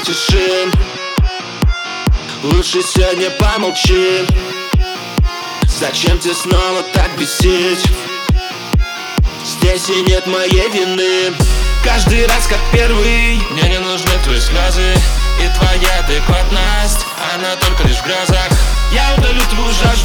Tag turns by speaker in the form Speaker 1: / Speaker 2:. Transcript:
Speaker 1: тишин. Лучше сегодня помолчи. Зачем тебе снова так бесить? Здесь и нет моей вины. Каждый раз как первый.
Speaker 2: Мне не нужны твои слезы и твоя адекватность. Она только лишь в грезах.
Speaker 1: Я удалю твою жажду